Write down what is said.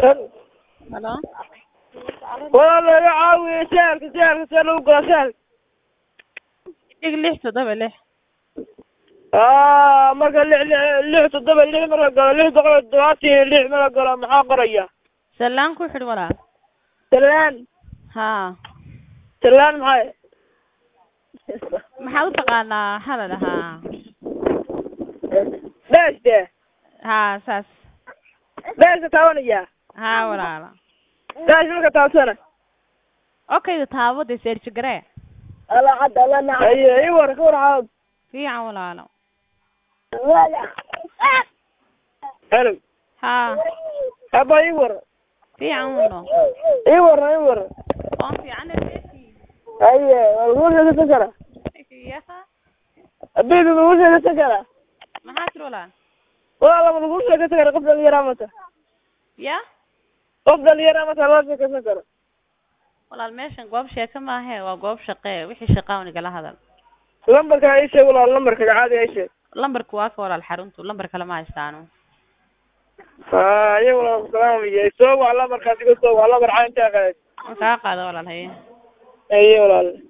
هلا والله لا عاوي سهل وقرا سهل ليح تضبع ليح marka lix toddoba lix marka galo lix boqol todobaatan lix marka galo maxaa qoraya سلان ku xidh walaal salaan maxay maxaad u taqaanaa hadal ahaa beeste saas beeste taabanaya walaala beeste marka taabsana okay taabo de search garee ala hadda la nacay ay war fiican walaalo hello haba ay war fiican walaalo ay war oo fiican aye walguna ka kara yaha abidu walguna ka kara maxaa tiro walaal wala walguna ka kara qof dhalinyaro mata ya qof dhalinyaro mata loo ka kara walaal meeshan goob sheeka ma aha waa goob shaqo wixii shaqo nigala hadal lambarka ay sheeg walaal lambarka caadi ay sheeg lambarku waa ka walaal xaruntu lambar kale ma haystaano ayo walaal salaam iyo soo waa lambarkaasi soo waa lambar caanta qaaday ka qaado walaal haye ayo walaal